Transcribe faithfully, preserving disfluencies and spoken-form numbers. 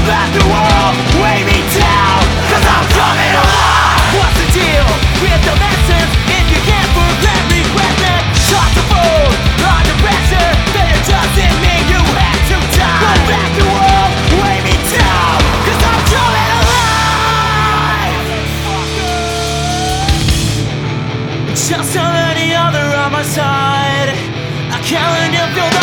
let the world weigh me down, cause I'm coming alive. What's the deal with the lessons if you can't forget regret that? Shot the fool under pressure, but it doesn't mean you have to die. Don't let the world weigh me down, cause I'm coming alive. Just so many other on my side, I can't let you feel